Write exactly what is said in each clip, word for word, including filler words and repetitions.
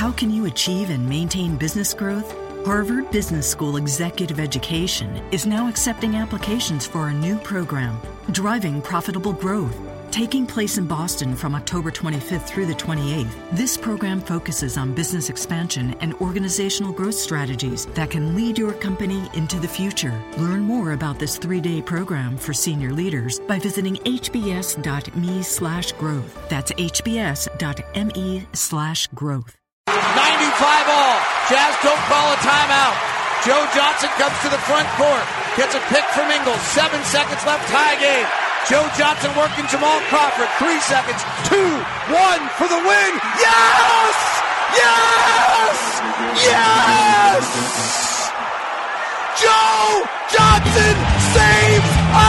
How can you achieve and maintain business growth? Harvard Business School Executive Education is now accepting applications for a new program, Driving Profitable Growth. Taking place in Boston from October twenty-fifth through the twenty-eighth, this program focuses on business expansion and organizational growth strategies that can lead your company into the future. Learn more about this three-day program for senior leaders by visiting hbs.me slash growth. That's hbs.me slash growth. ninety-five all. Jazz don't call a timeout. Joe Johnson comes to the front court. Gets a pick from Ingles. Seven seconds left, tie game. Joe Johnson working Jamal Crawford. Three seconds. Two. One for the win. Yes! Yes! Yes! Joe Johnson saves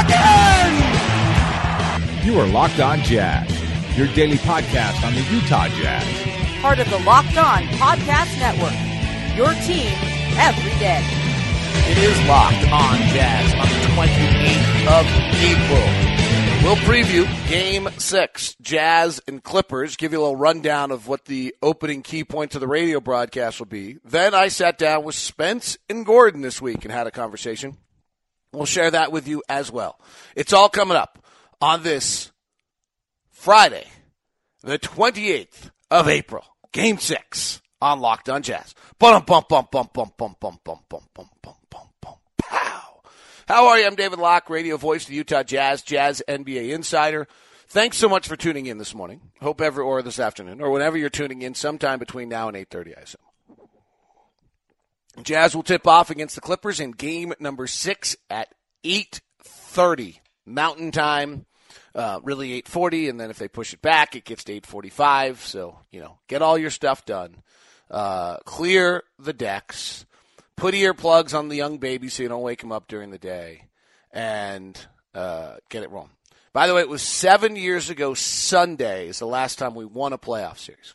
again! You are Locked On Jazz, your daily podcast on the Utah Jazz. Part of the Locked On Podcast Network. Your team every day. It is Locked On Jazz on the twenty-eighth of April. We'll preview Game six, Jazz and Clippers, give you a little rundown of what the opening key points of the radio broadcast will be. Then I sat down with Spence and Gordon this week and had a conversation. We'll share that with you as well. It's all coming up on this Friday, the twenty-eighth of April. Game six on Locked On Jazz. Bum bum bum bum bum bum bum bum bum bum bum bum bum pow. How are you? I'm David Locke, radio voice of the Utah Jazz, Jazz N B A insider. Thanks so much for tuning in this morning. Hope every or this afternoon or whenever you're tuning in, sometime between now and eight thirty, I assume. Jazz will tip off against the Clippers in game number six at eight thirty Mountain Time. Uh, really eight forty, and then if they push it back, it gets to eight forty-five. So, you know, get all your stuff done. Uh, clear the decks. Put earplugs on the young baby so you don't wake him up during the day. And uh, get it rolling. By the way, it was seven years ago Sunday is the last time we won a playoff series.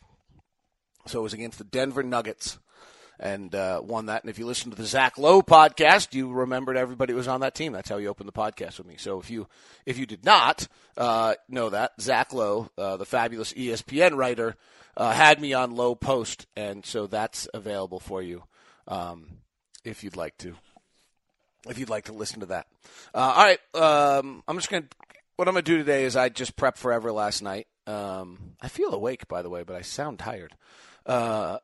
So it was against the Denver Nuggets. And uh, won that. And if you listen to the Zach Lowe podcast, you remembered everybody was on that team. That's how you opened the podcast with me. So if you if you did not uh, know that, Zach Lowe, uh, the fabulous E S P N writer, uh, had me on Lowe Post, and so that's available for you um, if you'd like to. If you'd like to listen to that. Uh, all right, um, I'm just gonna. What I'm gonna do today is I just prepped forever last night. Um, I feel awake, by the way, but I sound tired. Uh,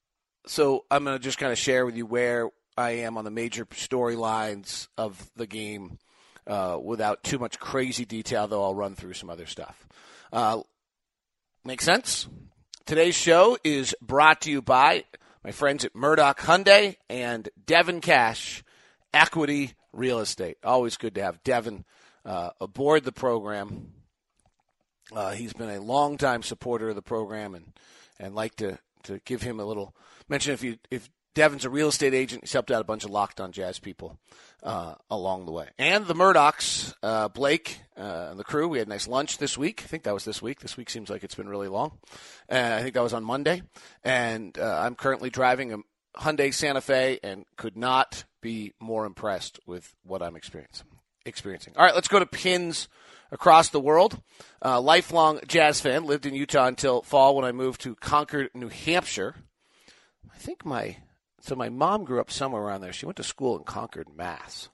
So I'm going to just kind of share with you where I am on the major storylines of the game uh, without too much crazy detail, though I'll run through some other stuff. Uh, make sense? Today's show is brought to you by my friends at Murdoch Hyundai and Devin Cash, Equity Real Estate. Always good to have Devin uh, aboard the program. Uh, he's been a longtime supporter of the program, and, and like to, to give him a little mention. If you if Devin's a real estate agent, he's helped out a bunch of Locked On Jazz people uh, along the way. And the Murdochs, uh, Blake uh, and the crew, we had a nice lunch this week. I think that was this week. This week seems like it's been really long. And I think that was on Monday. And uh, I'm currently driving a Hyundai Santa Fe and could not be more impressed with what I'm experiencing. experiencing. All right, let's go to pins across the world. Uh, lifelong Jazz fan, lived in Utah until fall when I moved to Concord, New Hampshire. I think my, so my mom grew up somewhere around there. She went to school in Concord, Mass.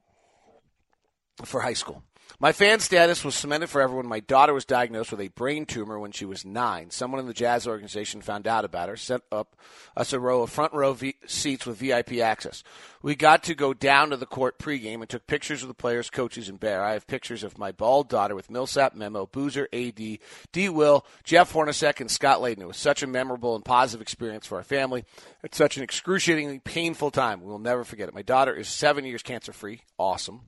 For high school. My fan status was cemented forever when my daughter was diagnosed with a brain tumor when she was nine. Someone in the Jazz organization found out about her, sent up us a row of front row v- seats with V I P access. We got to go down to the court pregame and took pictures of the players, coaches, and Bear. I have pictures of my bald daughter with Millsap, Memo, Boozer, A D, D. Will, Jeff Hornacek, and Scott Layden. It was such a memorable and positive experience for our family. It's such an excruciatingly painful time. We will never forget it. My daughter is seven years cancer-free. Awesome.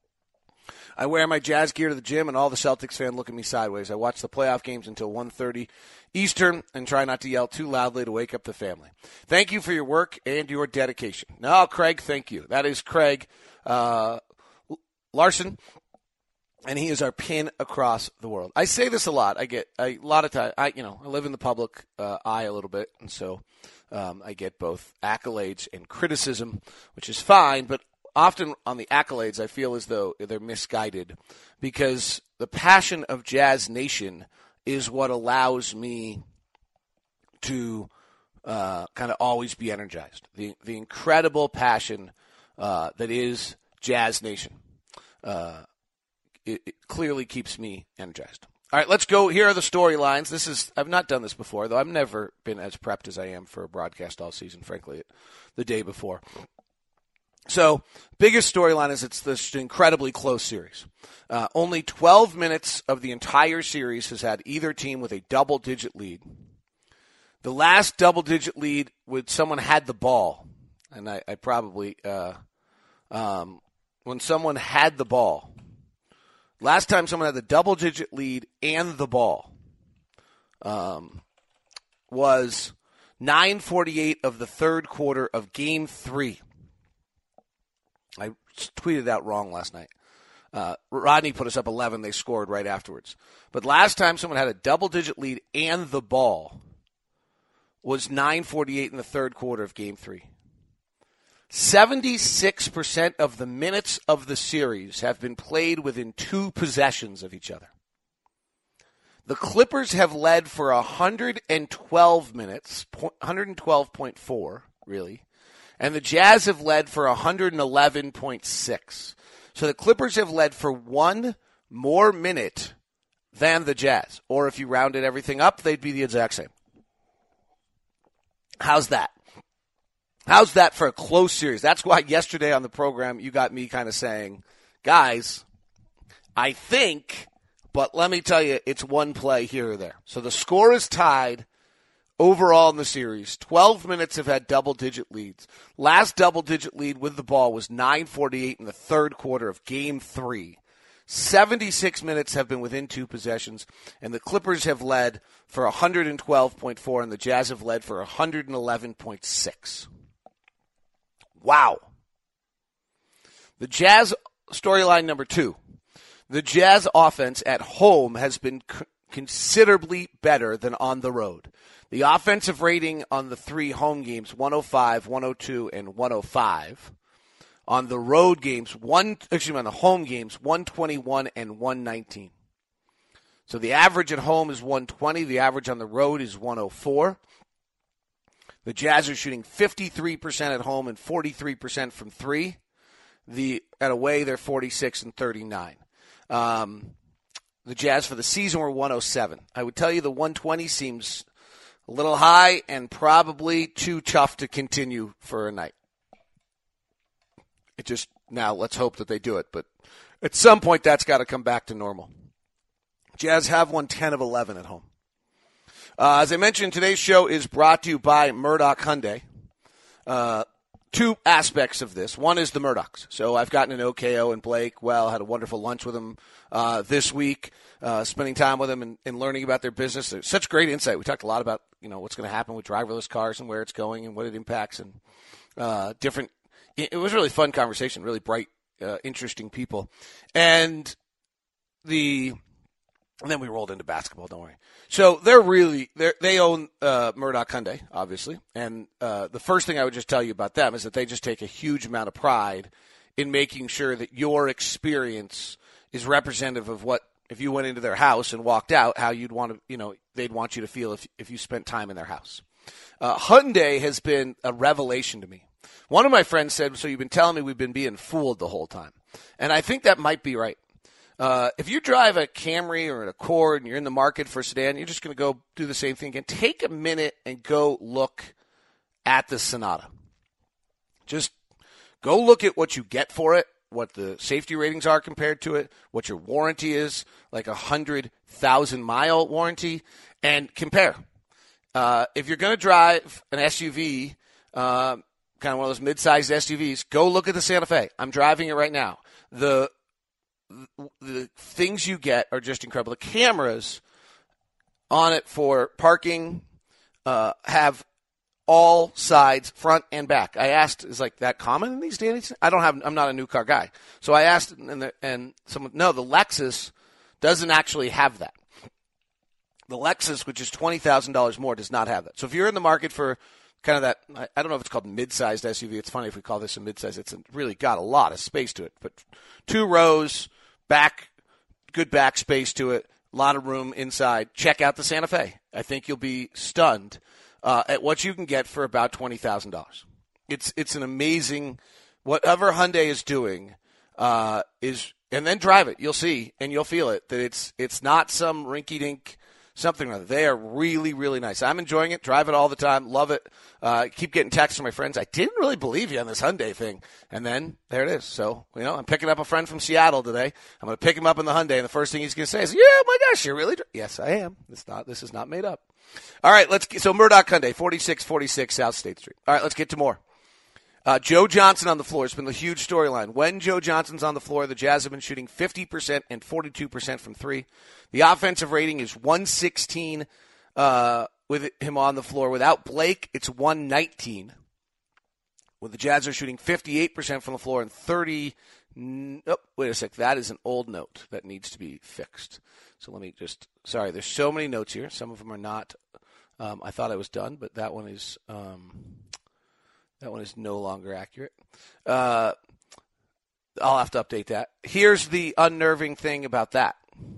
I wear my Jazz gear to the gym, and all the Celtics fans look at me sideways. I watch the playoff games until one thirty Eastern and try not to yell too loudly to wake up the family. Thank you for your work and your dedication. No, Craig, thank you. That is Craig uh, Larson, and he is our pin across the world. I say this a lot. I get I, a lot of time. I you know I live in the public uh, eye a little bit, and so um, I get both accolades and criticism, which is fine, but often on the accolades, I feel as though they're misguided because the passion of Jazz Nation is what allows me to uh, kind of always be energized. The the incredible passion uh, that is Jazz Nation. Uh, it, it clearly keeps me energized. All right, let's go. Here are the storylines. This is I've not done this before, though. I've never been as prepped as I am for a broadcast all season, frankly, the day before. So, biggest storyline is it's this incredibly close series. Uh, only twelve minutes of the entire series has had either team with a double-digit lead. The last double-digit lead when someone had the ball, and I, I probably, uh, um, when someone had the ball, last time someone had the double-digit lead and the ball um, was nine forty-eight of the third quarter of Game three. I tweeted out wrong last night. Uh, Rodney put us up eleven. They scored right afterwards. But last time someone had a double-digit lead and the ball was nine forty-eight in the third quarter of Game three. seventy-six percent of the minutes of the series have been played within two possessions of each other. The Clippers have led for one hundred twelve minutes, one twelve point four, really. And the Jazz have led for one eleven point six. So the Clippers have led for one more minute than the Jazz. Or if you rounded everything up, they'd be the exact same. How's that? How's that for a close series? That's why yesterday on the program you got me kind of saying, guys, I think, but let me tell you, it's one play here or there. So the score is tied. Overall in the series, twelve minutes have had double-digit leads. Last double-digit lead with the ball was nine forty-eight in the third quarter of Game three. seventy-six minutes have been within two possessions, and the Clippers have led for one twelve point four, and the Jazz have led for one eleven point six. Wow. The Jazz storyline number two. The Jazz offense at home has been c- considerably better than on the road. The offensive rating on the three home games, one oh five, one oh two, and one oh five. On the road games, one excuse me, on the home games, one twenty-one and one nineteen. So the average at home is one twenty. The average on the road is one oh four. The Jazz are shooting fifty-three percent at home and forty-three percent from three. The at away, they're forty-six and thirty-nine. Um, the Jazz for the season were one oh seven. I would tell you the one twenty seems a little high and probably too tough to continue for a night. It just, now let's hope that they do it, but at some point that's got to come back to normal. Jazz have won ten of eleven at home. Uh, as I mentioned, today's show is brought to you by Murdoch Hyundai. Uh, two aspects of this. One is the Murdochs. So I've gotten to know K O and Blake well, had a wonderful lunch with them uh, this week, uh, spending time with them and, and learning about their business. There's such great insight. We talked a lot about, you know, what's going to happen with driverless cars and where it's going and what it impacts and uh, different. It, it was a really fun conversation, really bright, uh, interesting people. And the and then we rolled into basketball, don't worry. So they're really, they're, they own uh, Murdoch Hyundai, obviously. And uh, the first thing I would just tell you about them is that they just take a huge amount of pride in making sure that your experience is representative of what, if you went into their house and walked out, how you'd want to, you know, they'd want you to feel if if you spent time in their house. Uh, Hyundai has been a revelation to me. One of my friends said, so you've been telling me we've been being fooled the whole time. And I think that might be right. Uh, if you drive a Camry or an Accord and you're in the market for a sedan, you're just going to go do the same thing again. Take a minute and go look at the Sonata. Just go look at what you get for it, what the safety ratings are compared to it, what your warranty is, like a one hundred thousand mile warranty, and compare. Uh, if you're going to drive an S U V, uh, kind of one of those mid-sized S U Vs, go look at the Santa Fe. I'm driving it right now. The the things you get are just incredible. The cameras on it for parking uh, have all sides, front and back. I asked, is like that common in these days? I don't have. I'm not a new car guy, so I asked, and the, and someone, no, the Lexus doesn't actually have that. The Lexus, which is twenty thousand dollars more, does not have that. So if you're in the market for kind of that, I, I don't know if it's called mid-sized S U V. It's funny if we call this a mid-size. It's really got a lot of space to it, but two rows, back, good back space to it, a lot of room inside. Check out the Santa Fe. I think you'll be stunned uh, at what you can get for about twenty thousand dollars. It's it's an amazing, whatever Hyundai is doing uh, is, and then drive it. You'll see, and you'll feel it, that it's it's not some rinky-dink something or other. They are really, really nice. I'm enjoying it. Drive it all the time. Love it. Uh, keep getting texts from my friends. I didn't really believe you on this Hyundai thing. And then there it is. So, you know, I'm picking up a friend from Seattle today. I'm going to pick him up in the Hyundai, and the first thing he's going to say is, yeah, my gosh, you're really dr-. Yes, I am. It's not. This is not made up. All right, let's get, so Murdoch Hyundai, forty-six forty-six South State Street. All right, let's get to more. Uh, Joe Johnson on the floor. It's been the huge storyline. When Joe Johnson's on the floor, the Jazz have been shooting fifty percent and forty-two percent from three. The offensive rating is one sixteen uh, with him on the floor. Without Blake, it's one nineteen. With the Jazz are shooting fifty-eight percent from the floor and thirty. Oh, wait a sec. That is an old note that needs to be fixed. So let me just, sorry, there's so many notes here. Some of them are not, um, I thought I was done, but that one is, um, that one is no longer accurate. Uh, I'll have to update that. Here's the unnerving thing about that.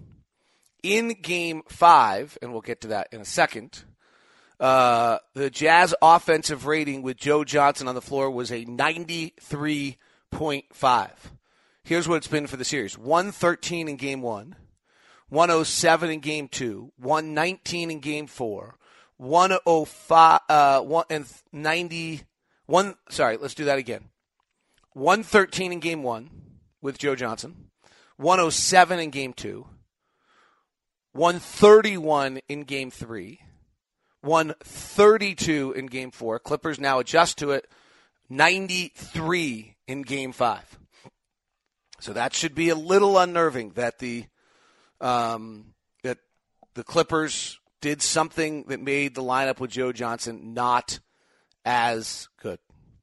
In game five, and we'll get to that in a second, uh, the Jazz offensive rating with Joe Johnson on the floor was a ninety-three point five. Here's what it's been for the series. one thirteen in game one, one oh seven in game two, one nineteen in game four, one oh five, uh, one, and ninety, one, sorry, let's do that again. one thirteen in game one with Joe Johnson, one oh seven in game two, one thirty-one in game three, one thirty-two in game four. Clippers now adjust to it, ninety-three in game five. So that should be a little unnerving that the um, that the Clippers did something that made the lineup with Joe Johnson not as good.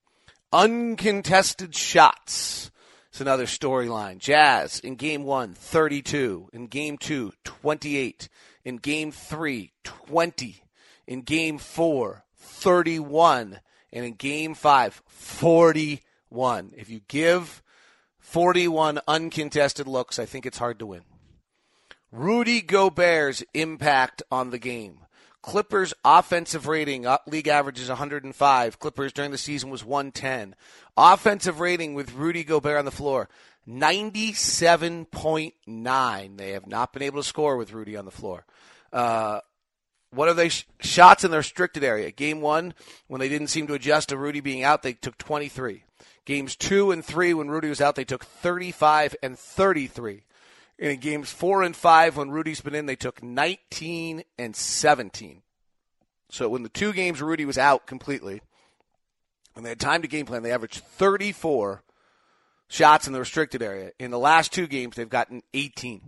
Uncontested shots. It's another storyline. Jazz in game one, thirty-two. In game two, twenty-eight. In game three, twenty. In game four, thirty-one. And in game five, forty-one. If you give forty-one uncontested looks, I think it's hard to win. Rudy Gobert's impact on the game. Clippers offensive rating, uh, league average is one hundred five. Clippers during the season was one ten. Offensive rating with Rudy Gobert on the floor, ninety-seven point nine. They have not been able to score with Rudy on the floor. Uh, what are they? Sh- shots in the restricted area. Game one, when they didn't seem to adjust to Rudy being out, they took twenty-three. Games two and three, when Rudy was out, they took thirty-five and thirty-three. And in games four and five, when Rudy's been in, they took nineteen and seventeen. So when the two games Rudy was out completely, when they had time to game plan, they averaged thirty-four shots in the restricted area. In the last two games, they've gotten eighteen.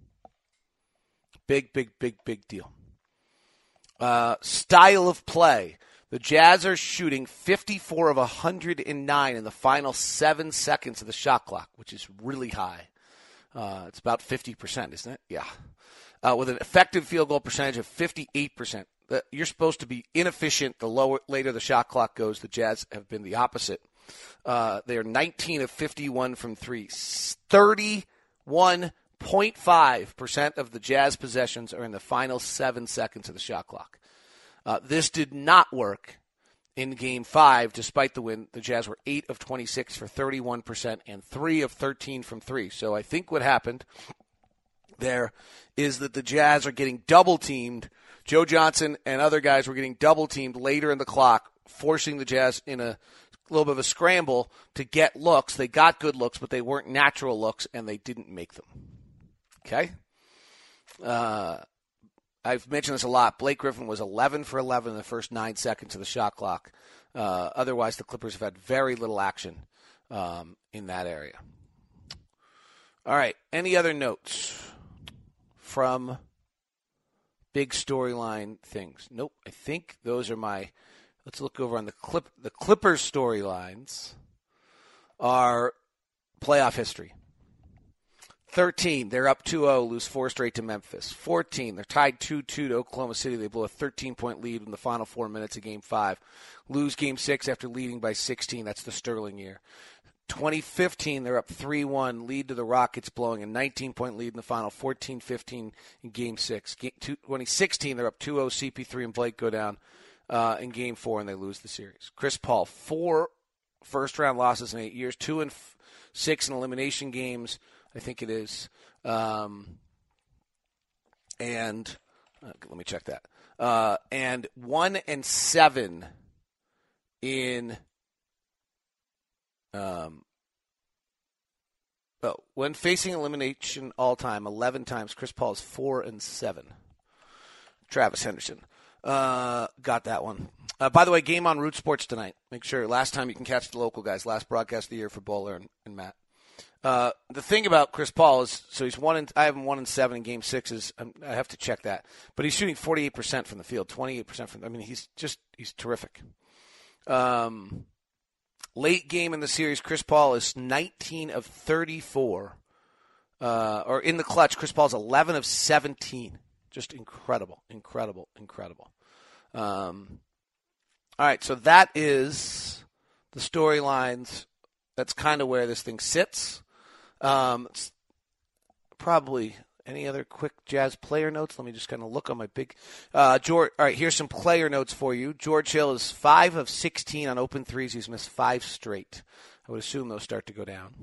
Big, big, big, big deal. Uh, style of play. The Jazz are shooting fifty-four of one hundred nine in the final seven seconds of the shot clock, which is really high. Uh, it's about fifty percent, isn't it? Yeah. Uh, with an effective field goal percentage of fifty-eight percent. Uh, you're supposed to be inefficient the lower, later the shot clock goes. The Jazz have been the opposite. Uh, they are nineteen of fifty-one from three. thirty-one point five percent of the Jazz possessions are in the final seven seconds of the shot clock. Uh, this did not work in game five, despite the win. The Jazz were eight of twenty-six for thirty-one percent and three of thirteen from three. So I think what happened there is that the Jazz are getting double-teamed. Joe Johnson and other guys were getting double-teamed later in the clock, forcing the Jazz in a little bit of a scramble to get looks. They got good looks, but they weren't natural looks, and they didn't make them. Okay? Uh... I've mentioned this a lot. Blake Griffin was eleven for eleven in the first nine seconds of the shot clock. Uh, otherwise, the Clippers have had very little action um, in that area. All right. Any other notes from big storyline things? Nope. I think those are my – let's look over on the clip. The Clippers storylines are playoff history. thirteen, they're up two oh, lose four straight to Memphis. fourteen, they're tied two two to Oklahoma City. They blow a thirteen-point lead in the final four minutes of Game five. Lose Game six after leading by sixteen. That's the Sterling year. twenty fifteen, they're up three one, lead to the Rockets, blowing a nineteen-point lead in the final, fourteen fifteen in Game six. Game two, twenty sixteen, they're up two oh, C P three and Blake go down. uh, in Game Four, and they lose the series. Chris Paul, four first-round losses in eight years, two and f- six in elimination games, I think it is. Um, and uh, let me check that. Uh, and one and seven in um. Oh, when facing elimination all-time, eleven times, Chris Paul is four and seven. Travis Henderson uh, got that one. Uh, by the way, game on Root Sports tonight. Make sure last time you can catch the local guys. Last broadcast of the year for Bowler and, and Matt. Uh, the thing about Chris Paul is, so he's one. In, I have him one and seven in Game Six. Is um, I have to check that, but he's shooting forty-eight percent from the field, twenty-eight percent from. I mean, he's just he's terrific. Um, late game in the series, Chris Paul is nineteen of thirty-four, uh, or in the clutch, Chris Paul's eleven of seventeen. Just incredible, incredible, incredible. Um, all right, so that is the storylines. That's kind of where this thing sits. Um, probably any other quick Jazz player notes? Let me just kind of look on my big uh, – George. All right, here's some player notes for you. George Hill is five of sixteen on open threes. He's missed five straight. I would assume those start to go down.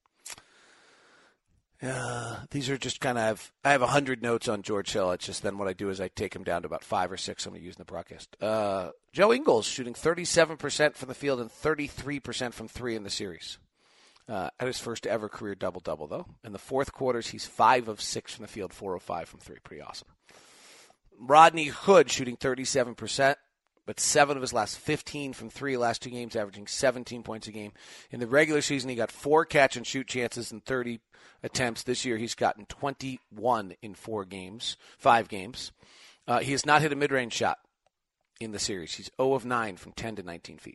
Uh, these are just kind of – I have one hundred notes on George Hill. It's just then what I do is I take him down to about five or six I'm going to use in the broadcast. Uh, Joe Ingles shooting thirty-seven percent from the field and thirty-three percent from three in the series. Uh, at his first ever career double-double, though. In the fourth quarters, he's five of six from the field, four of five from three. Pretty awesome. Rodney Hood shooting thirty-seven percent, but seven of his last fifteen from three last two games, averaging seventeen points a game. In the regular season, he got four catch-and-shoot chances in thirty attempts. This year, he's gotten twenty-one in four games, five games. Uh, he has not hit a mid-range shot in the series. He's zero of nine from ten to nineteen feet.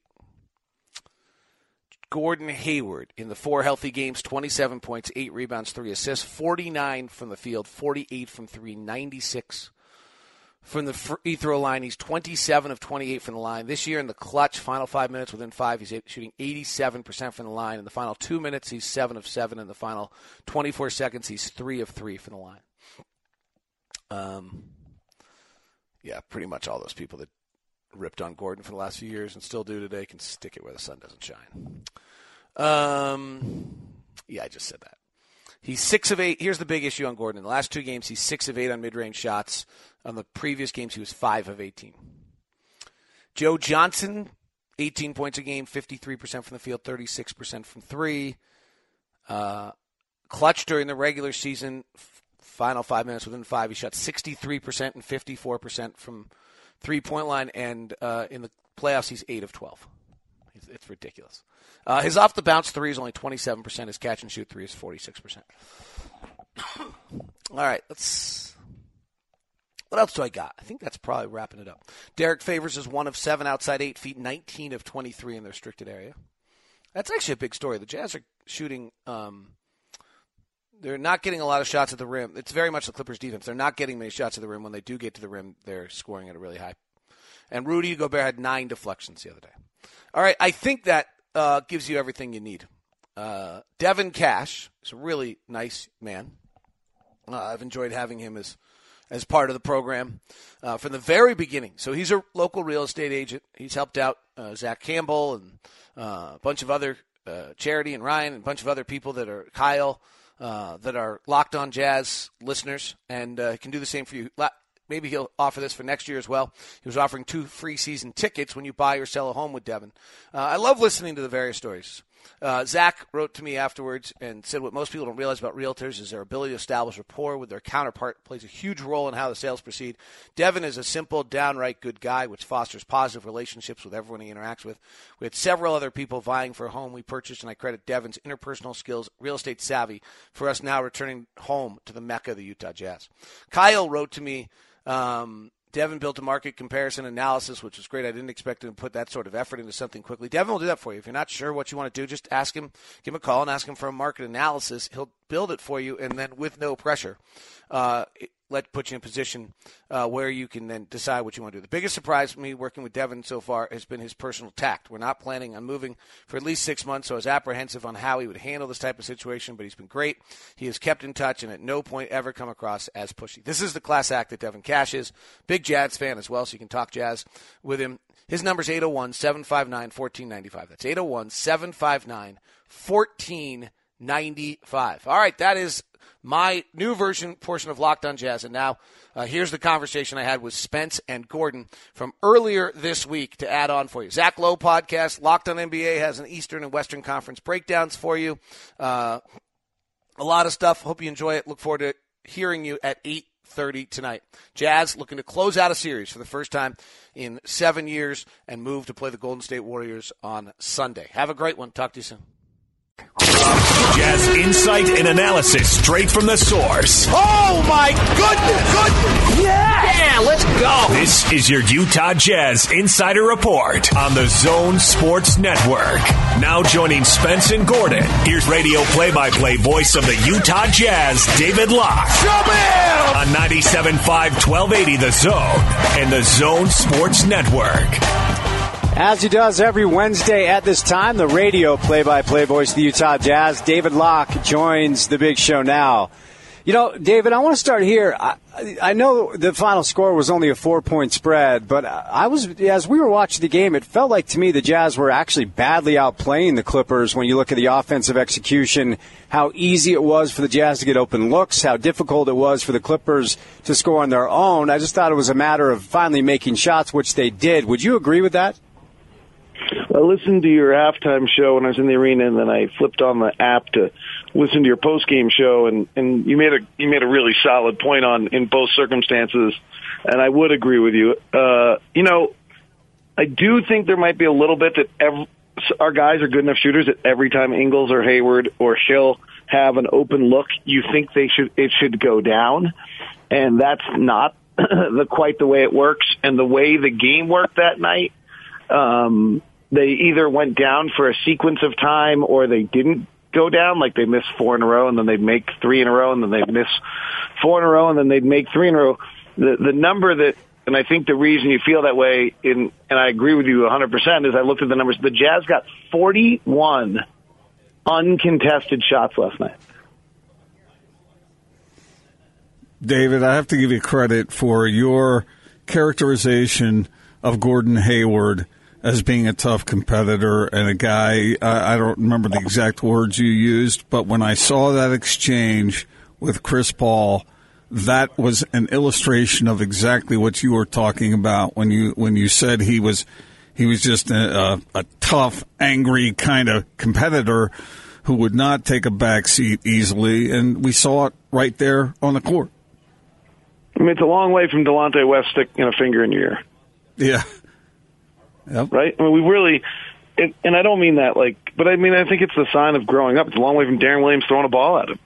Gordon Hayward in the four healthy games, twenty-seven points, eight rebounds, three assists, forty-nine from the field, forty-eight from three, ninety-six from the free throw line. He's twenty-seven of twenty-eight from the line. This year in the clutch, final five minutes within five, he's shooting eighty-seven percent from the line. In the final two minutes, he's seven of seven. In the final twenty-four seconds, he's three of three from the line. Um, yeah, pretty much all those people that ripped on Gordon for the last few years and still do today can stick it where the sun doesn't shine. Um, yeah, I just said that. He's six of eight. Here's the big issue on Gordon. In the last two games, he's six of eight on mid-range shots. On the previous games, he was five of eighteen. Joe Johnson, eighteen points a game, fifty-three percent from the field, thirty-six percent from three. Uh, clutch during the regular season, f- final five minutes within five, he shot sixty-three percent and fifty-four percent from three-point line, and uh, in the playoffs, he's eight of twelve. It's, it's ridiculous. Uh, his off-the-bounce three is only twenty-seven percent. His catch-and-shoot three is forty-six percent. All right, let's – what else do I got? I think that's probably wrapping it up. Derek Favors is one of seven outside eight feet, nineteen of twenty-three in the restricted area. That's actually a big story. The Jazz are shooting um, – they're not getting a lot of shots at the rim. It's very much the Clippers' defense. They're not getting many shots at the rim. When they do get to the rim, they're scoring at a really high. And Rudy Gobert had nine deflections the other day. All right, I think that uh, gives you everything you need. Uh, Devin Cash is a really nice man. Uh, I've enjoyed having him as as part of the program uh, from the very beginning. So he's a local real estate agent. He's helped out uh, Zach Campbell and uh, a bunch of other uh, Charity and Ryan and a bunch of other people that are Kyle uh, that are Locked On Jazz listeners, and uh, can do the same for you. Maybe he'll offer this for next year as well. He was offering two free season tickets when you buy or sell a home with Devin. Uh, I love listening to the various stories. Uh, Zach wrote to me afterwards and said what most people don't realize about realtors is their ability to establish rapport with their counterpart plays a huge role in how the sales proceed. Devin is a simple, downright good guy, which fosters positive relationships with everyone he interacts with. We had several other people vying for a home we purchased, and I credit Devin's interpersonal skills, real estate savvy, for us now returning home to the Mecca of the Utah Jazz. Kyle wrote to me, Um, Devin built a market comparison analysis, which was great. I didn't expect him to put that sort of effort into something quickly. Devin will do that for you. If you're not sure what you want to do, just ask him, give him a call and ask him for a market analysis. He'll build it for you, and then with no pressure. Uh, let put you in a position uh, where you can then decide what you want to do. The biggest surprise for me working with Devin so far has been his personal tact. We're not planning on moving for at least six months, so I was apprehensive on how he would handle this type of situation, but he's been great. He has kept in touch and at no point ever come across as pushy. This is the class act that Devin Cash is. Big Jazz fan as well, so you can talk Jazz with him. His number is eight oh one, seven five nine, one four nine five. That's eight oh one, seven five nine, one four nine five. All right, that is my new version portion of Locked on Jazz. And now uh, here's the conversation I had with Spence and Gordon from earlier this week to add on for you. Zach Lowe podcast, Locked on N B A, has an Eastern and Western Conference breakdowns for you. Uh, a lot of stuff. Hope you enjoy it. Look forward to hearing you at eight thirty tonight. Jazz looking to close out a series for the first time in seven years and move to play the Golden State Warriors on Sunday. Have a great one. Talk to you soon. Jazz insight and analysis straight from the source. Oh, my goodness! Goodness! Yeah! Yeah, let's go! This is your Utah Jazz Insider Report on the Zone Sports Network. Now joining Spence and Gordon, here's radio play-by-play voice of the Utah Jazz, David Locke. On ninety-seven point five, twelve eighty The Zone and the Zone Sports Network. As he does every Wednesday at this time, the radio play-by-play voice of the Utah Jazz, David Locke, joins the big show now. You know, David, I want to start here. I, I know the final score was only a four-point spread, but I was, as we were watching the game, it felt like to me the Jazz were actually badly outplaying the Clippers when you look at the offensive execution, how easy it was for the Jazz to get open looks, how difficult it was for the Clippers to score on their own. I just thought it was a matter of finally making shots, which they did. Would you agree with that? I listened to your halftime show when I was in the arena, and then I flipped on the app to listen to your post-game show, and, and you made a you made a really solid point on in both circumstances, and I would agree with you. Uh, you know, I do think there might be a little bit that every, our guys are good enough shooters that every time Ingles or Hayward or Hill have an open look, you think they should it should go down, and that's not the quite the way it works, and the way the game worked that night. Um, they either went down for a sequence of time or they didn't go down, like they missed four in a row and then they'd make three in a row and then they'd miss four in a row and then they'd make three in a row. The, the number that, and I think the reason you feel that way, in, and I agree with you one hundred percent, is I looked at the numbers. The Jazz got forty-one uncontested shots last night. David, I have to give you credit for your characterization of Gordon Hayward as being a tough competitor and a guy, I, I don't remember the exact words you used, but when I saw that exchange with Chris Paul, that was an illustration of exactly what you were talking about when you when you said he was he was just a, a, a tough, angry kind of competitor who would not take a back seat easily, and we saw it right there on the court. I mean, it's a long way from Delonte West sticking a finger in your ear. Yeah. Yep. Right? I mean, we really, and, and I don't mean that like, but I mean, I think it's the sign of growing up. It's a long way from Darren Williams throwing a ball at him,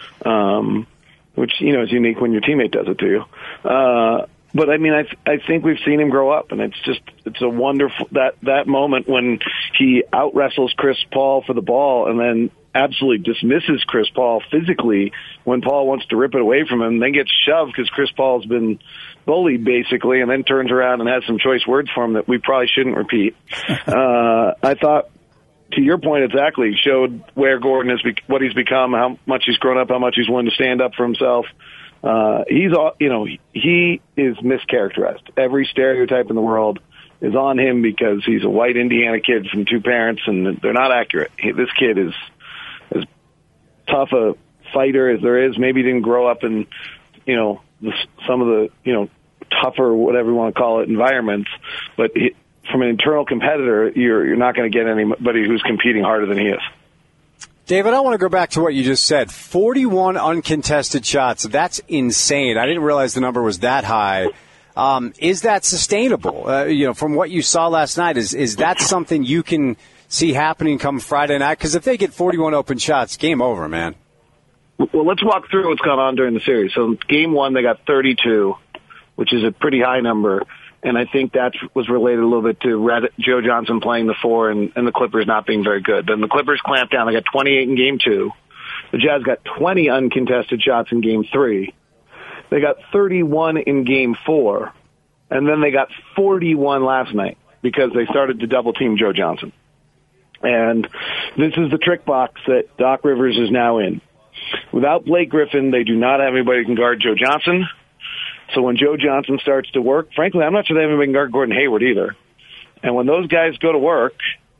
um, which, you know, is unique when your teammate does it to you. Uh, but I mean, I th- I think we've seen him grow up, and it's just, it's a wonderful, that, that moment when he out wrestles Chris Paul for the ball and then absolutely dismisses Chris Paul physically when Paul wants to rip it away from him, then gets shoved because Chris Paul's been bullied basically, and then turns around and has some choice words for him that we probably shouldn't repeat. uh, I thought, to your point exactly, showed where Gordon is, be- what he's become, how much he's grown up, how much he's willing to stand up for himself. Uh, he's all, you know, he is mischaracterized. Every stereotype in the world is on him because he's a white Indiana kid from two parents, and they're not accurate. He, this kid is as tough a fighter as there is. Maybe he didn't grow up in, you know, the, some of the, you know, tougher, whatever you want to call it, environments. But he, from an internal competitor, you're you're not going to get anybody who's competing harder than he is. David, I want to go back to what you just said. forty-one uncontested shots. That's insane. I didn't realize the number was that high. Um, is that sustainable? Uh, you know, from what you saw last night, is is that something you can see happening come Friday night? Because if they get forty-one open shots, game over, man. Well, let's walk through what's gone on during the series. So game one, they got thirty-two, which is a pretty high number. And I think that was related a little bit to Red, Joe Johnson playing the four and, and the Clippers not being very good. Then the Clippers clamped down. They got twenty-eight in game two. The Jazz got twenty uncontested shots in game three. They got thirty-one in game four, and then they got forty-one last night because they started to double team Joe Johnson. And this is the trick box that Doc Rivers is now in. Without Blake Griffin, they do not have anybody who can guard Joe Johnson. So when Joe Johnson starts to work, frankly, I'm not sure they have anybody who can guard Gordon Hayward either. And when those guys go to work,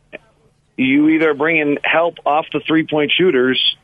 you either bring in help off the three-point shooters,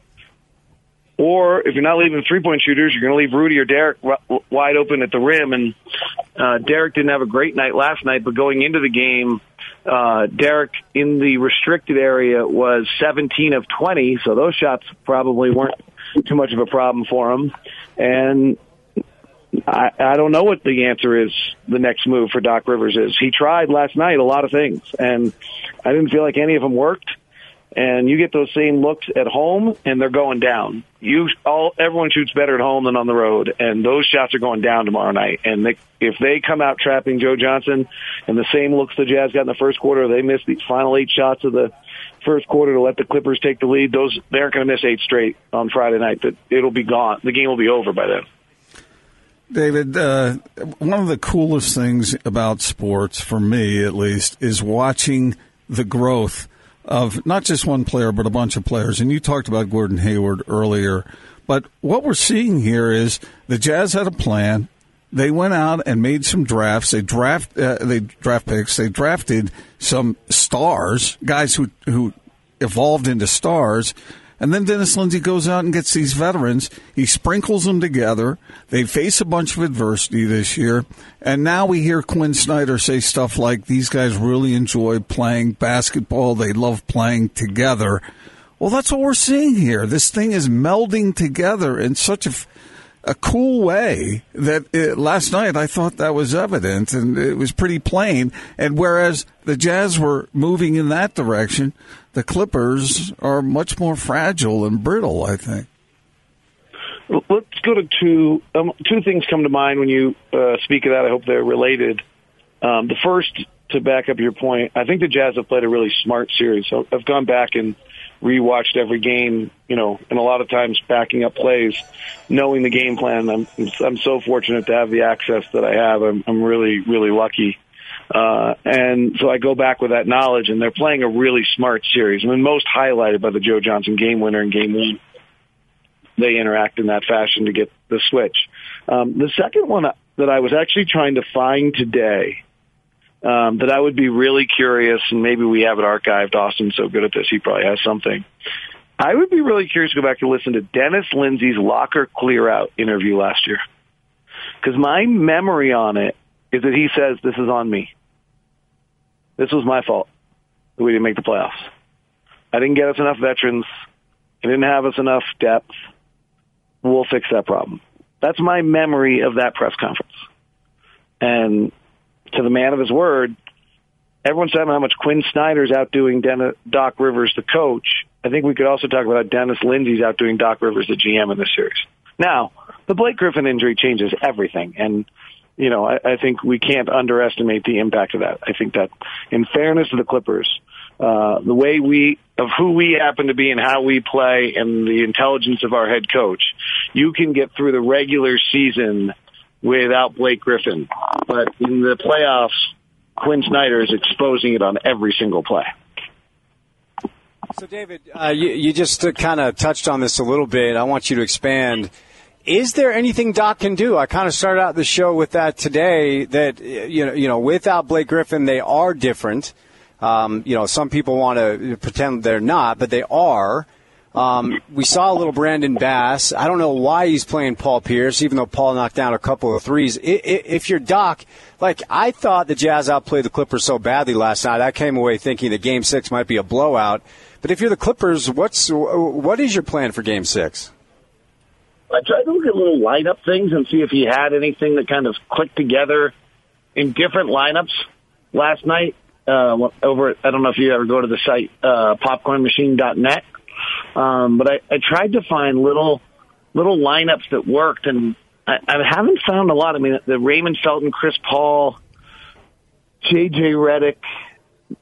or if you're not leaving three-point shooters, you're going to leave Rudy or Derek wide open at the rim. And uh, Derek didn't have a great night last night, but going into the game, uh, Derek in the restricted area was seventeen of twenty, so those shots probably weren't too much of a problem for him. And I, I don't know what the answer is, the next move for Doc Rivers is. He tried last night a lot of things, and I didn't feel like any of them worked. And you get those same looks at home, and they're going down. You all, everyone shoots better at home than on the road, and those shots are going down tomorrow night. And they, if they come out trapping Joe Johnson, and the same looks the Jazz got in the first quarter, they missed the final eight shots of the first quarter to let the Clippers take the lead. Those they aren't going to miss eight straight on Friday night. That it'll be gone. The game will be over by then. David, uh, one of the coolest things about sports, for me at least, is watching the growth of not just one player, but a bunch of players. And you talked about Gordon Hayward earlier. But what we're seeing here is the Jazz had a plan. They went out and made some drafts. They draft, uh, they draft picks. They drafted some stars, guys who who evolved into stars. And then Dennis Lindsey goes out and gets these veterans. He sprinkles them together. They face a bunch of adversity this year. And now we hear Quinn Snyder say stuff like, these guys really enjoy playing basketball. They love playing together. Well, that's what we're seeing here. This thing is melding together in such a, a cool way that it, last night I thought that was evident, and it was pretty plain. And whereas the Jazz were moving in that direction, the Clippers are much more fragile and brittle, I think. Let's go to two. Um, two things come to mind when you uh, speak of that. I hope they're related. Um, the first, to back up your point, I think the Jazz have played a really smart series. So I've gone back and rewatched every game, you know, and a lot of times backing up plays, knowing the game plan. I'm I'm so fortunate to have the access that I have. I'm, I'm really, really lucky. Uh, and so I go back with that knowledge, and they're playing a really smart series. I mean, most highlighted by the Joe Johnson game winner in game one. They interact in that fashion to get the switch. Um, the second one that I was actually trying to find today, um, that I would be really curious, and maybe we have it archived. Austin's so good at this, he probably has something. I would be really curious to go back and listen to Dennis Lindsey's locker clear-out interview last year. Because my memory on it is that he says, this is on me. This was my fault that we didn't make the playoffs. I didn't get us enough veterans. I didn't have us enough depth. We'll fix that problem. That's my memory of that press conference. And to the man of his word, everyone's talking about how much Quinn Snyder's outdoing Den- Doc Rivers, the coach. I think we could also talk about how Dennis Lindsey's outdoing Doc Rivers, the G M, in this series. Now, the Blake Griffin injury changes everything, and you know, I, I think we can't underestimate the impact of that. I think that, in fairness to the Clippers, uh, the way we, of who we happen to be and how we play and the intelligence of our head coach, you can get through the regular season without Blake Griffin. But in the playoffs, Quinn Snyder is exposing it on every single play. So, David, uh, you, you just uh, kind of touched on this a little bit. I want you to expand. Is there anything Doc can do? I kind of started out the show with that today, that, you know, you know, without Blake Griffin, they are different. Um, you know, some people want to pretend they're not, but they are. Um, we saw a little Brandon Bass. I don't know why he's playing Paul Pierce, even though Paul knocked down a couple of threes. If you're Doc, like, I thought the Jazz outplayed the Clippers so badly last night, I came away thinking that Game six might be a blowout. But if you're the Clippers, what's what is your plan for Game six? I tried to look at little lineup things and see if he had anything that kind of clicked together in different lineups last night. Uh, over at, I don't know if you ever go to the site, uh, popcorn machine dot net. Um, but I, I tried to find little, little lineups that worked, and I, I haven't found a lot. I mean, the Raymond Felton, Chris Paul, J J Redick,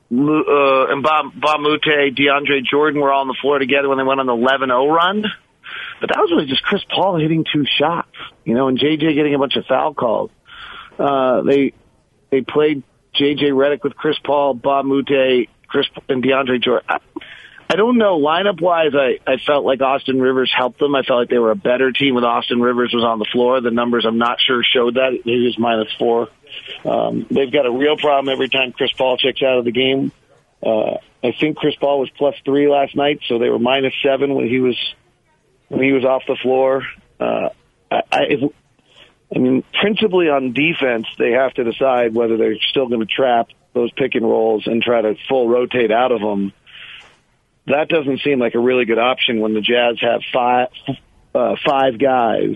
uh, and Bob, Bob Moute, DeAndre Jordan were all on the floor together when they went on the eleven oh run. But that was really just Chris Paul hitting two shots, you know, and J J getting a bunch of foul calls. Uh, they they played J J Redick with Chris Paul, Bob Moute, Chris and DeAndre Jordan. I, I don't know. Lineup-wise, I, I felt like Austin Rivers helped them. I felt like they were a better team when Austin Rivers was on the floor. The numbers, I'm not sure, showed that. He was minus four. Um, they've got a real problem every time Chris Paul checks out of the game. Uh, I think Chris Paul was plus three last night, so they were minus seven when he was when he was off the floor. Uh, I, I, if, I mean, principally on defense, they have to decide whether they're still going to trap those pick and rolls and try to full rotate out of them. That doesn't seem like a really good option when the Jazz have five uh, five guys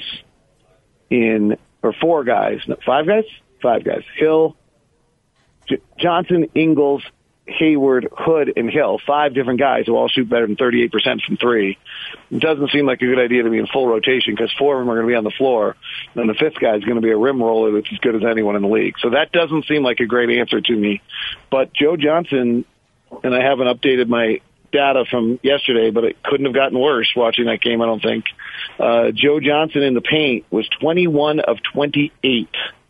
in, or four guys, no, five guys? Five guys. Hill, J- Johnson, Ingles, Hayward, Hood, and Hill. Five different guys who all shoot better than thirty-eight percent from three. It doesn't seem like a good idea to be in full rotation because four of them are going to be on the floor, and the fifth guy is going to be a rim roller that's as good as anyone in the league. So that doesn't seem like a great answer to me. But Joe Johnson, and I haven't updated my data from yesterday, but it couldn't have gotten worse watching that game, I don't think. Uh, Joe Johnson in the paint was twenty-one of twenty-eight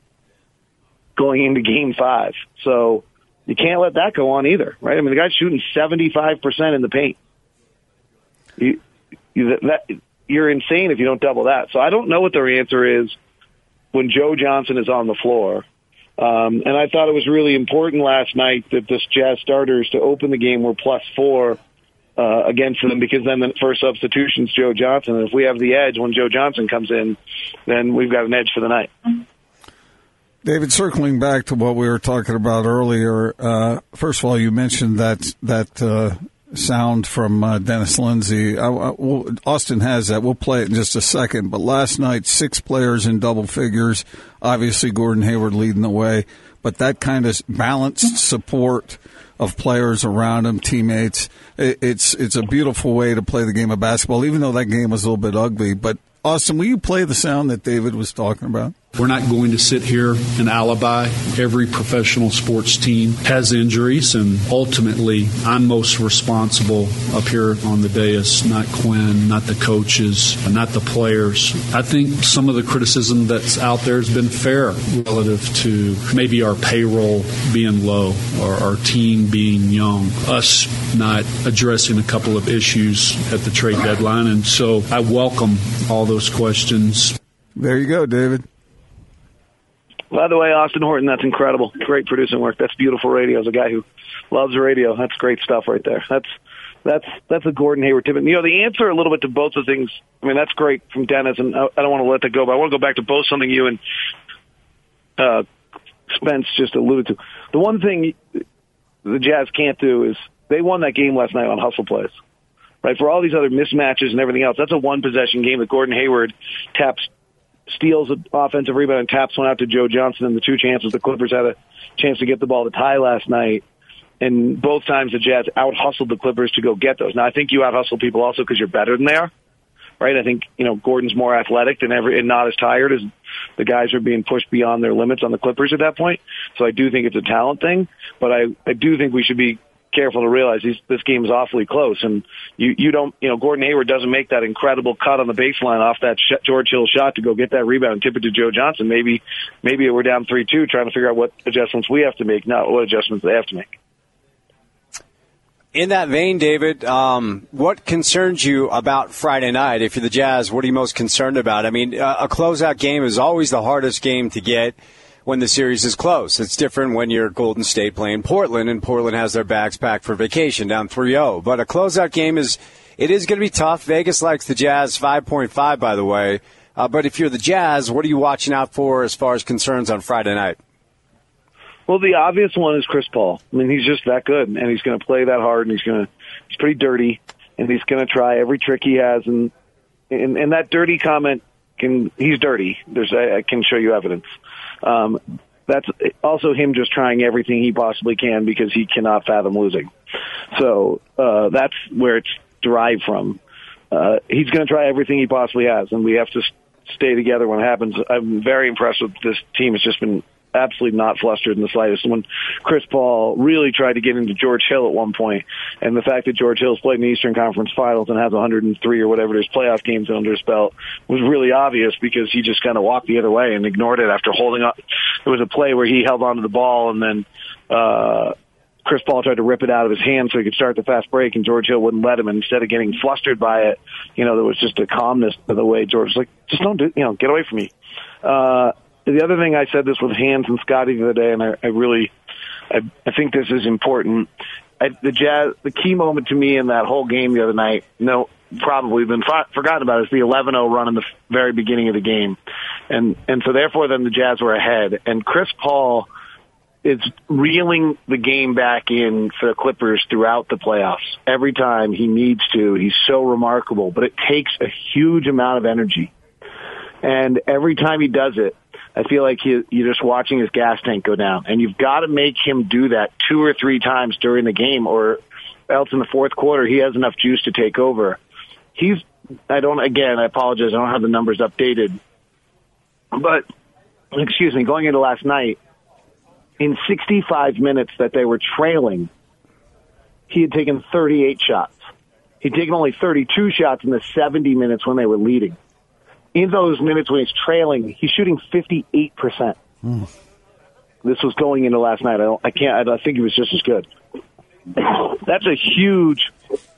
going into game five. So you can't let that go on either, right? I mean, the guy's shooting seventy-five percent in the paint. You, you, that, you're insane if you don't double that. So I don't know what their answer is when Joe Johnson is on the floor. Um, and I thought it was really important last night that this Jazz starters to open the game were plus four uh, against them, because then the first substitution's Joe Johnson. And if we have the edge when Joe Johnson comes in, then we've got an edge for the night. David, circling back to what we were talking about earlier, uh, first of all, you mentioned that that uh, sound from uh, Dennis Lindsey. I, I, well, Austin has that. We'll play it in just a second. But last night, six players in double figures. Obviously, Gordon Hayward leading the way. But that kind of balanced support of players around him, teammates, it, it's it's a beautiful way to play the game of basketball, even though that game was a little bit ugly. But, Austin, will you play the sound that David was talking about? We're not going to sit here and alibi. Every professional sports team has injuries, and ultimately I'm most responsible up here on the dais, not Quinn, not the coaches, not the players. I think some of the criticism that's out there has been fair relative to maybe our payroll being low or our team being young, us not addressing a couple of issues at the trade deadline. And so I welcome all those questions. There you go, David. By the way, Austin Horton, that's incredible. Great producing work. That's beautiful radio. As a guy who loves radio, that's great stuff right there. That's that's that's a Gordon Hayward tip. You know, the answer a little bit to both the things, I mean, that's great from Dennis, and I don't want to let that go, but I want to go back to both something you and uh, Spence just alluded to. The one thing the Jazz can't do is they won that game last night on hustle plays. Right? For all these other mismatches and everything else, that's a one-possession game that Gordon Hayward taps steals an offensive rebound and taps one out to Joe Johnson, and the two chances the Clippers had a chance to get the ball to tie last night. And both times the Jazz out-hustled the Clippers to go get those. Now, I think you out-hustle people also because you're better than they are, right? I think, you know, Gordon's more athletic than ever and not as tired as the guys are being pushed beyond their limits on the Clippers at that point. So I do think it's a talent thing, but I, I do think we should be careful to realize these, this game is awfully close, and you, you don't, you know, Gordon Hayward doesn't make that incredible cut on the baseline off that sh- George Hill shot to go get that rebound and tip it to Joe Johnson. Maybe, maybe we're down three two, trying to figure out what adjustments we have to make, not what adjustments they have to make. In that vein, David, um, what concerns you about Friday night? If you're the Jazz, what are you most concerned about? I mean, uh, a closeout game is always the hardest game to get when the series is close. It's different when you're Golden State playing Portland, and Portland has their bags packed for vacation down three oh. But a closeout game is, it is going to be tough. Vegas likes the Jazz five point five, by the way. Uh, but if you're the Jazz, what are you watching out for as far as concerns on Friday night? Well, the obvious one is Chris Paul. I mean, he's just that good, and he's going to play that hard, and he's going to, he's pretty dirty, and he's going to try every trick he has. And, and, and that dirty comment can, he's dirty. There's, I, I can show you evidence. Um, that's also him just trying everything he possibly can because he cannot fathom losing. So uh, that's where it's derived from. Uh, he's going to try everything he possibly has, and we have to stay together when it happens. I'm very impressed with this team. It's just been absolutely not flustered in the slightest. When Chris Paul really tried to get into George Hill at one point, and the fact that George Hill's played in the Eastern Conference Finals and has one hundred three or whatever his playoff games under his belt was really obvious because he just kind of walked the other way and ignored it after holding up. There was a play where he held onto the ball and then uh Chris Paul tried to rip it out of his hand so he could start the fast break, and George Hill wouldn't let him. And instead of getting flustered by it, you know, there was just a calmness to the way George was like, just don't do, you know, get away from me. Uh, the other thing, I said this with Hans and Scotty the other day, and I, I really, I, I think this is important. I, the Jazz, the key moment to me in that whole game the other night, no, probably been fo- forgotten about, is the eleven oh run in the very beginning of the game. And, and so therefore then the Jazz were ahead. And Chris Paul is reeling the game back in for the Clippers throughout the playoffs. Every time he needs to, he's so remarkable, but it takes a huge amount of energy. And every time he does it, I feel like he, you're just watching his gas tank go down. And you've got to make him do that two or three times during the game, or else in the fourth quarter he has enough juice to take over. He's, I don't, again, I apologize, I don't have the numbers updated. But, excuse me, going into last night, in sixty-five minutes that they were trailing, he had taken thirty-eight shots. He'd taken only thirty-two shots in the seventy minutes when they were leading. In those minutes when he's trailing, he's shooting fifty-eight percent. Mm. This was going into last night. I, don't, I can't. I think he was just as good. That's a huge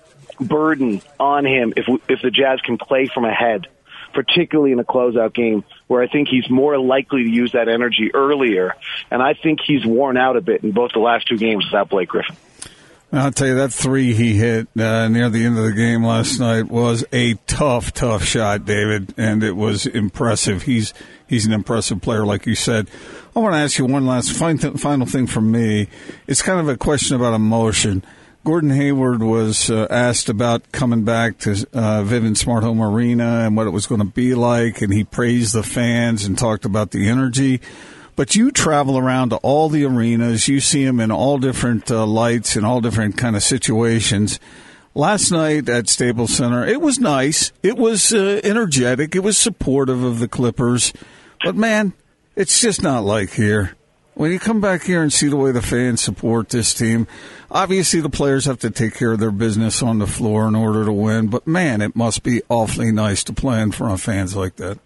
burden on him if if the Jazz can play from ahead, particularly in a closeout game where I think he's more likely to use that energy earlier. And I think he's worn out a bit in both the last two games without Blake Griffin. I'll tell you, that three he hit uh, near the end of the game last night was a tough, tough shot, David, and it was impressive. He's he's an impressive player, like you said. I want to ask you one last final thing from me. It's kind of a question about emotion. Gordon Hayward was uh, asked about coming back to uh, Vivint Smart Home Arena and what it was going to be like, and he praised the fans and talked about the energy. But you travel around to all the arenas. You see them in all different uh, lights and all different kind of situations. Last night at Staples Center, it was nice. It was uh, energetic. It was supportive of the Clippers. But, man, it's just not like here. When you come back here and see the way the fans support this team, obviously the players have to take care of their business on the floor in order to win. But, man, it must be awfully nice to play in front of fans like that.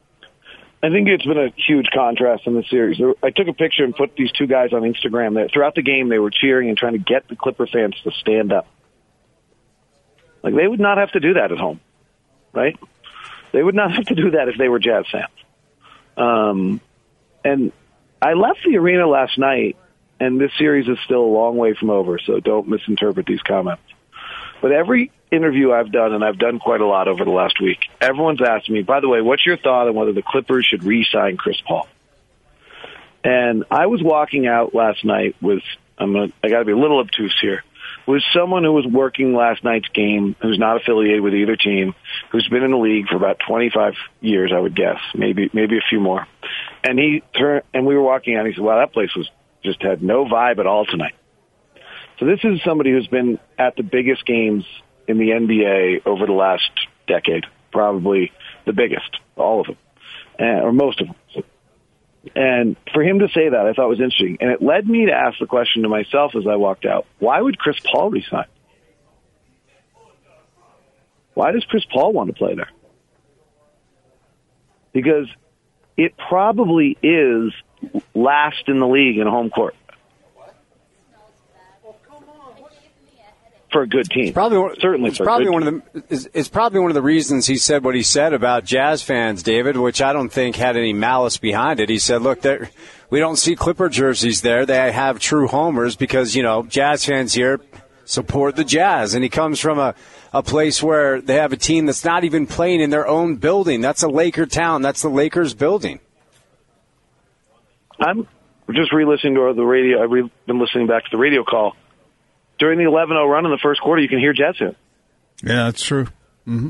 I think it's been a huge contrast in the series. I took a picture and put these two guys on Instagram. That throughout the game, they were cheering and trying to get the Clipper fans to stand up. Like, they would not have to do that at home, right? They would not have to do that if they were Jazz fans. Um, and I left the arena last night, and this series is still a long way from over, so don't misinterpret these comments. But every interview I've done, and I've done quite a lot over the last week, everyone's asked me, by the way, what's your thought on whether the Clippers should re-sign Chris Paul? And I was walking out last night with, I'm gonna, I got to be a little obtuse here, with someone who was working last night's game, who's not affiliated with either team, who's been in the league for about twenty-five years, I would guess, maybe maybe a few more. And he turned, and we were walking out, and he said, wow, that place was just had no vibe at all tonight. So this is somebody who's been at the biggest games in the N B A over the last decade, probably the biggest, all of them, and, or most of them. And for him to say that, I thought was interesting. And it led me to ask the question to myself as I walked out, why would Chris Paul resign? Why does Chris Paul want to play there? Because it probably is last in the league in home court. For a good team, it's probably one, certainly. It's for probably a good one team. of the. It's, it's probably one of the reasons he said what he said about Jazz fans, David, which I don't think had any malice behind it. He said, "Look, we don't see Clipper jerseys there. They have true homers because you know Jazz fans here support the Jazz." And he comes from a a place where they have a team that's not even playing in their own building. That's a Laker town. That's the Lakers building. I'm just re-listening to the radio. I've re- been listening back to the radio call. During the eleven oh run in the first quarter, you can hear Jazz fans. Yeah, that's true. Mm-hmm.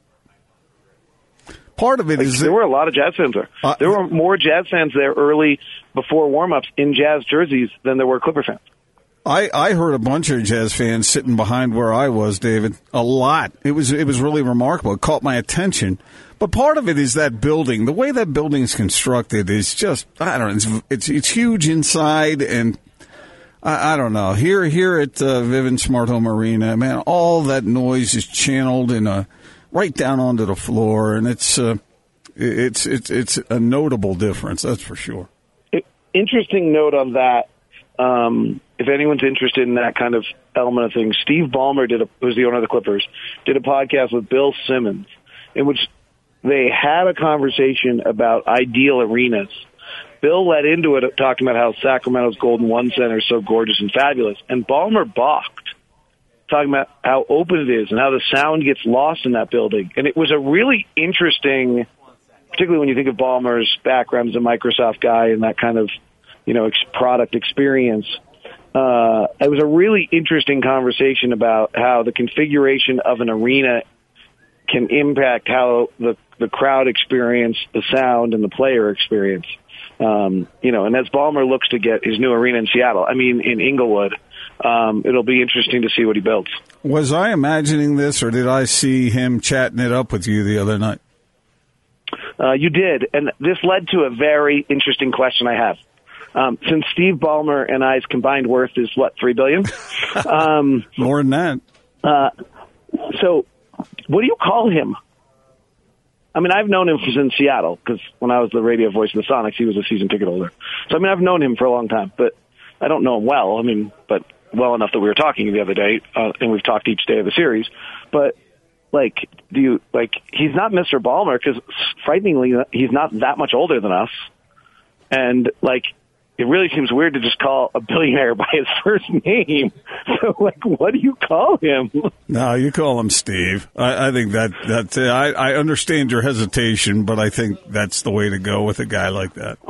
Part of it like, is... There were a lot of Jazz fans there. Uh, there were more Jazz fans there early before warm-ups in Jazz jerseys than there were Clipper fans. I, I heard a bunch of Jazz fans sitting behind where I was, David. A lot. It was it was really remarkable. It caught my attention. But part of it is that building. The way that building's constructed is just, I don't know, it's it's, it's huge inside, and I, I don't know. Here here at uh, Vivint Smart Home Arena, man, all that noise is channeled in a right down onto the floor, and it's uh, it's it's it's a notable difference, that's for sure. Interesting note on that. Um, if anyone's interested in that kind of element of things, Steve Ballmer did a, who's the owner of the Clippers, did a podcast with Bill Simmons in which they had a conversation about ideal arenas. Bill led into it talking about how Sacramento's Golden One Center is so gorgeous and fabulous, and Ballmer balked, talking about how open it is and how the sound gets lost in that building. And it was a really interesting, particularly when you think of Ballmer's background as a Microsoft guy and that kind of, you know, ex- product experience. Uh, it was a really interesting conversation about how the configuration of an arena can impact how the, the crowd experience the sound and the player experience. Um, you know, and as Ballmer looks to get his new arena in Seattle, I mean, in Inglewood, um, it'll be interesting to see what he builds. Was I imagining this, or did I see him chatting it up with you the other night? Uh, you did, and this led to a very interesting question I have. Um, since Steve Ballmer and I's combined worth is, what, three billion dollars? Um, More than that. Uh, so what do you call him? I mean, I've known him since Seattle, because when I was the radio voice of the Sonics, he was a season ticket holder. So, I mean, I've known him for a long time, but I don't know him well. I mean, but well enough that we were talking the other day, uh, and we've talked each day of the series. But, like, do you, like, he's not Mister Ballmer, because frighteningly, he's not that much older than us. And, like, it really seems weird to just call a billionaire by his first name. So, like, what do you call him? No, you call him Steve. I, I think that that's. I, I understand your hesitation, but I think that's the way to go with a guy like that.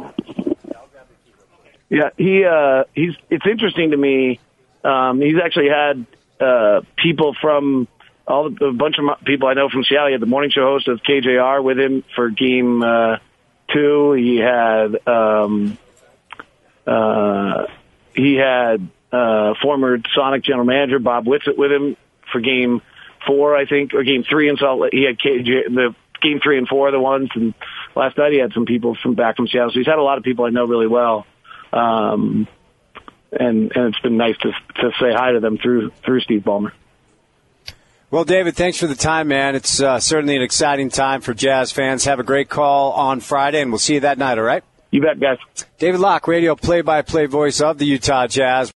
Yeah, he uh, he's. It's interesting to me. Um, he's actually had uh, people from all the, a bunch of people I know from Seattle. He had the morning show host of K J R with him for Game uh, Two. He had. Um, Uh, he had uh, former Sonic general manager Bob Whitsitt with him for Game Four, I think, or Game Three in Salt Lake. He had K J, the Game Three and Four are the ones, and last night he had some people from back from Seattle. So he's had a lot of people I know really well, um, and and it's been nice to to say hi to them through through Steve Ballmer. Well, David, thanks for the time, man. It's uh, certainly an exciting time for Jazz fans. Have a great call on Friday, and we'll see you that night. All right. You bet, guys. David Locke, radio play-by-play voice of the Utah Jazz.